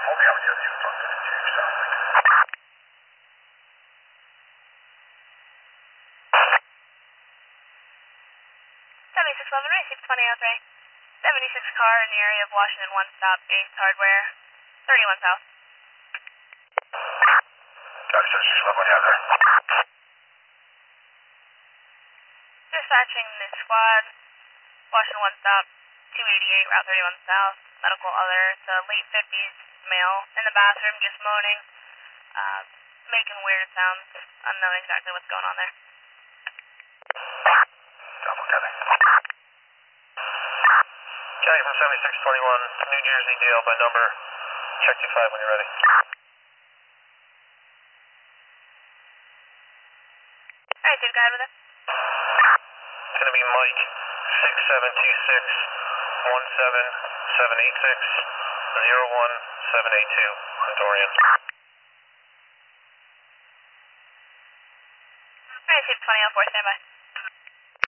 7611, right, 620 out 3. 76 car in the area of Washington, 1 stop, Ace Hardware, 31 South. 7611, yeah, there. Dispatching the squad, Washington, 1 stop, 288, Route 31 South, medical other. It's a late 50s male in the bathroom, just moaning, making weird sounds, unknown exactly what's going on there. County from 7621, New Jersey, DL by number. Check 25 when you're ready. Alright, Dave, go ahead with it. It's going to be Mike, 6726-17786-01782 on Dorian. Alright, Dave, 20 on 4, stand by.